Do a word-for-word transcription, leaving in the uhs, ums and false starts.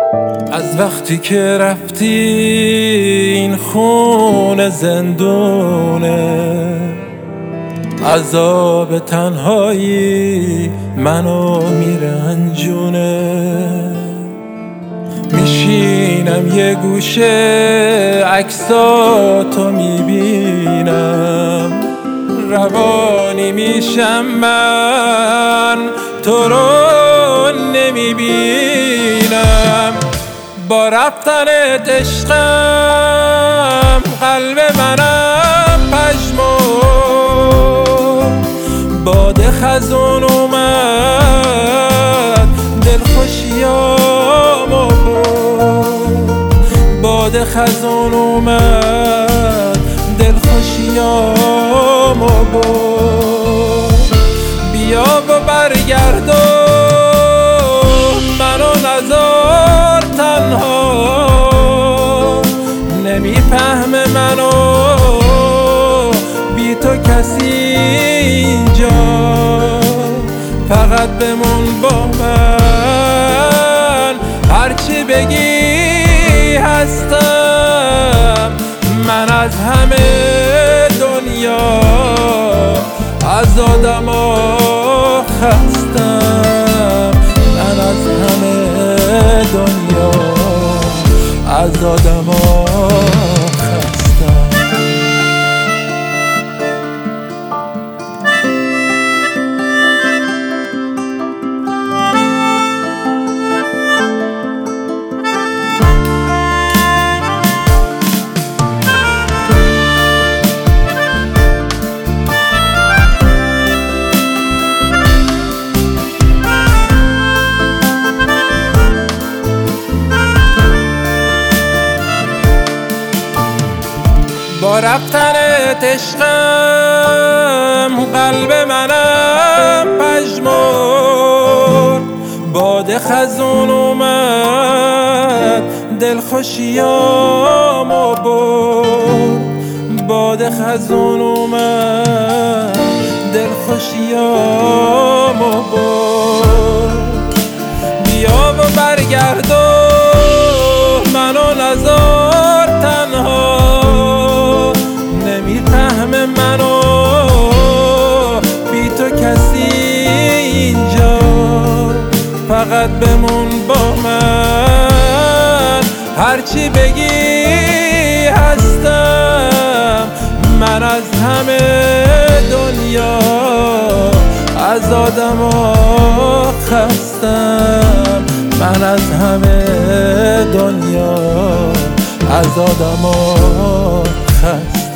از وقتی که رفتی این خونه زندونه، عذاب تنهایی منو میرنجونه. میشینم یه گوشه عکساتو میبینم، روانی میشم من تو رو نمیبینم. با رفتنت عشقم قلب منم پژمرد، باد خزون اومد دلخوشیامو برد، باد خزون اومد دلخوشیامو برد. بیا و برگردون منو نذار تنها، نمیفهمه منو بی تو کسی اینجا. فقط بمون با من، هرچی بگی هستم. من از همه دنیا از آدما خستم، من از همه دنیا از آدما خستم. با رفتنت عشقم قلب منم پژمرد، باد خزون اومد دلخوشیامو برد، باد خزون اومد دلخوشیامو برد. بیا و برگردون منو نذار تنها، نمیفهمه منو بی تو کسی اینجا. فقط بمون با من، هرچی بگی هستم. من از همه دنیا از آدما خستم، من از همه دنیا از آدما خستم.